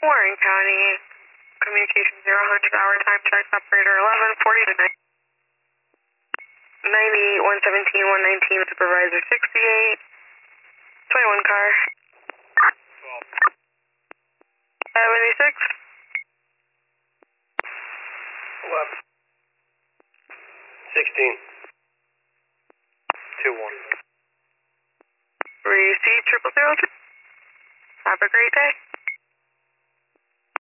Warren County, communication 0, hour time check, operator 1140 to 90, 117, 119, supervisor 68, 21 car. 76. 11. 16. 2-1. Receive 0002. Have a great day.